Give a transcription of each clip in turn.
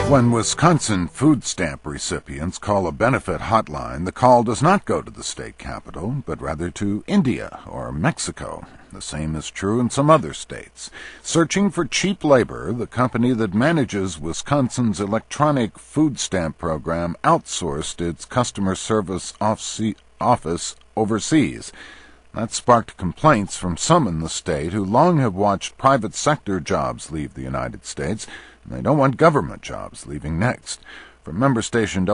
When Wisconsin food stamp recipients call a benefit hotline, the call does not go to the state capital, but rather to India or Mexico. The same is true in some other states. Searching for cheap labor, the company that manages Wisconsin's electronic food stamp program outsourced its customer service office overseas. That sparked complaints from some in the state who long have watched private sector jobs leave the United States, and they don't want government jobs leaving next. From member station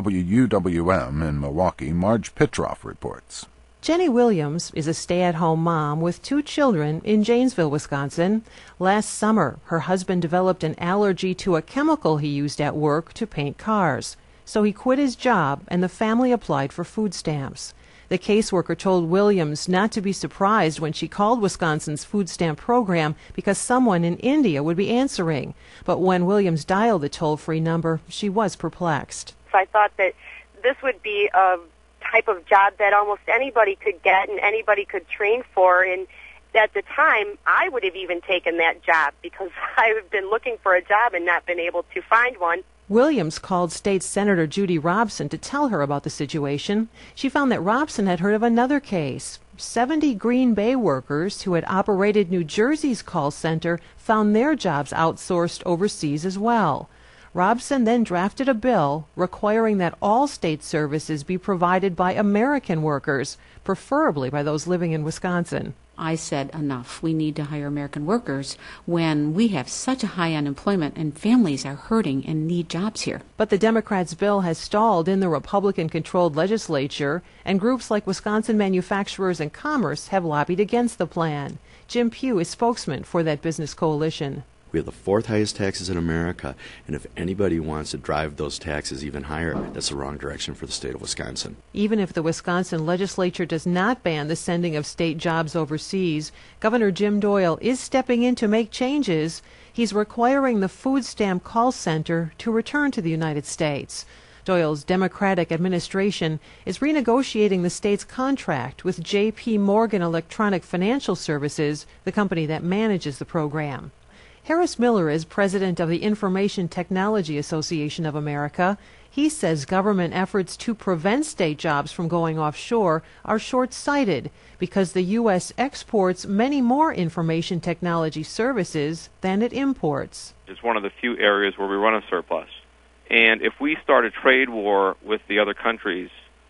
WUWM in Milwaukee, Marge Pitroff reports. Jenny Williams is a stay-at-home mom with 2 children in Janesville, Wisconsin. Last summer, her husband developed an allergy to a chemical he used at work to paint cars. So he quit his job, and the family applied for food stamps. The caseworker told Williams not to be surprised when she called Wisconsin's food stamp program because someone in India would be answering. But when Williams dialed the toll-free number, she was perplexed. So I thought that this would be a type of job that almost anybody could get and anybody could train for. And at the time, I would have even taken that job because I've been looking for a job and not been able to find one. Williams called State Senator Judy Robson to tell her about the situation. She found that Robson had heard of another case. 70 Green Bay workers who had operated New Jersey's call center found their jobs outsourced overseas as well. Robson then drafted a bill requiring that all state services be provided by American workers, preferably by those living in Wisconsin. I said, enough. We need to hire American workers when we have such a high unemployment and families are hurting and need jobs here. But the Democrats' bill has stalled in the Republican-controlled legislature, and groups like Wisconsin Manufacturers and Commerce have lobbied against the plan. Jim Pugh is spokesman for that business coalition. We have the 4th highest taxes in America, and if anybody wants to drive those taxes even higher, that's the wrong direction for the state of Wisconsin. Even if the Wisconsin legislature does not ban the sending of state jobs overseas, Governor Jim Doyle is stepping in to make changes. He's requiring the food stamp call center to return to the United States. Doyle's Democratic administration is renegotiating the state's contract with J.P. Morgan Electronic Financial Services, the company that manages the program. Harris Miller is president of the Information Technology Association of America. He says government efforts to prevent state jobs from going offshore are short-sighted because the U.S. exports many more information technology services than it imports. It's one of the few areas where we run a surplus. And if we start a trade war with the other countries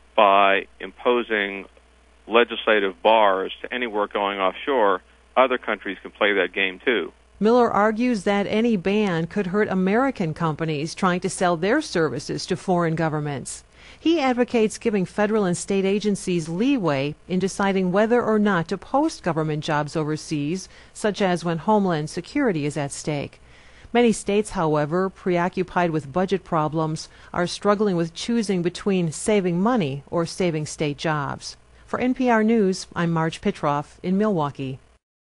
by imposing legislative bars to any work going offshore, other countries can play that game too. Miller argues that any ban could hurt American companies trying to sell their services to foreign governments. He advocates giving federal and state agencies leeway in deciding whether or not to post government jobs overseas, such as when Homeland Security is at stake. Many states, however, preoccupied with budget problems, are struggling with choosing between saving money or saving state jobs. For NPR News, I'm Marge Pitroff in Milwaukee.